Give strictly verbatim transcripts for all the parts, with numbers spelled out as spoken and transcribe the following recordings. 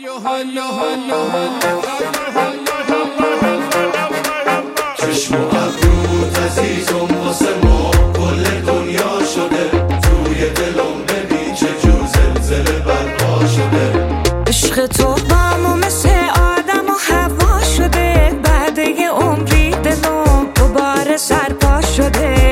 چشم و ابروت عزیزم واسه ما کل دنیا شده، توی دلم ببین چه جور زلزله برپا شده. عشق تو با ما مثل آدم و هوا شده، بعد یه عمری دلم دوباره سرپا شده.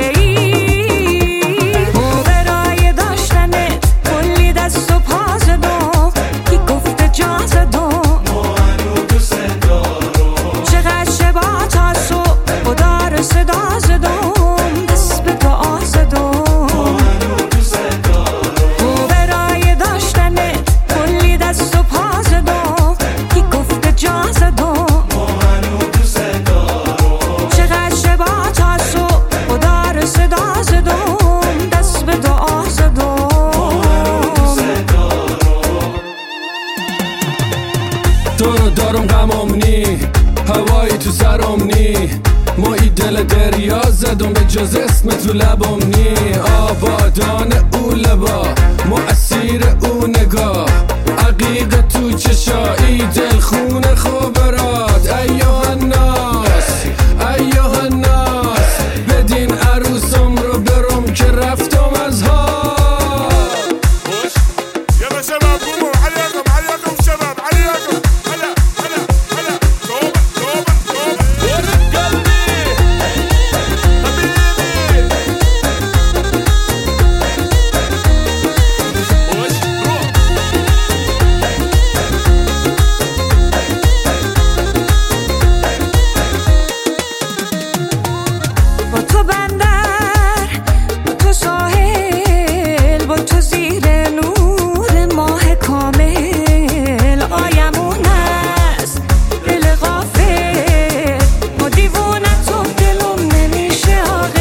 برای داشتن کلی دست و پا زدم، کی گفته جا زدم ما هنو دوست دارم. چقدر شبا تا صبح خدا رو صدا زدم، دست به دعا زدم. ما هنو دوست دارم. برای داشتن کلی دست و پا زدم، کی گفته جا زدم ما هنو دوست دارم. چقدر شبا تا صبح خدا رو صدا زدم، دست به دعا زدم. تو رو دارم غمم نی، هوایی تو سرم نی، ما ای دل دریا زدم به جز اسم تو لبم نی. آبادان او لبا، ما اسیر او نگاه، عقیق تو چشایی، دل خون خوبرات. ایوه الناس ایوه الناس، بدین عروسم رو برم که رفتم از ها. يلا شباب قوموا عليكم عليكم شباب عليكم. هلا هلا هلا توبة توبة توبة ورد قلبي حبيبي. وش روح با تو بندر، با تو ساحل، با تو زیر نور ماه کامل. آیمون است دل غافل، ما دیوونه تو دلم نمیشه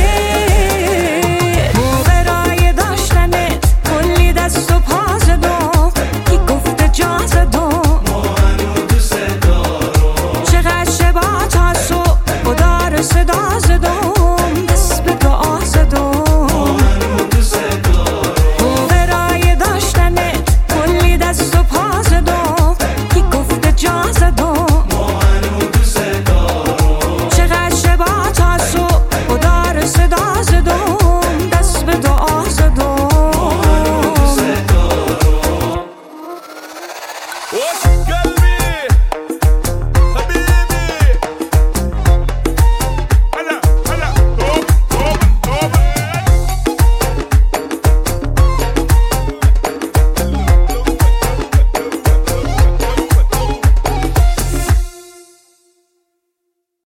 عاقل. برای داشتن کلی دست و پا زدم، کی گفته جا زدم ما هنو دوست دارم. چقدر شبا تا صبح خدا رو صدا زدم، دست به دعا زدم. ما هنو دوست دارم. برای داشتن کلی دست و پا زدم، کی گفته جا زدم ما هنو دوست دارم. چقدر شبا تا صبح خدا رو صدا زدم، دست به دعا زدم. ما هنو دوست دارم. وش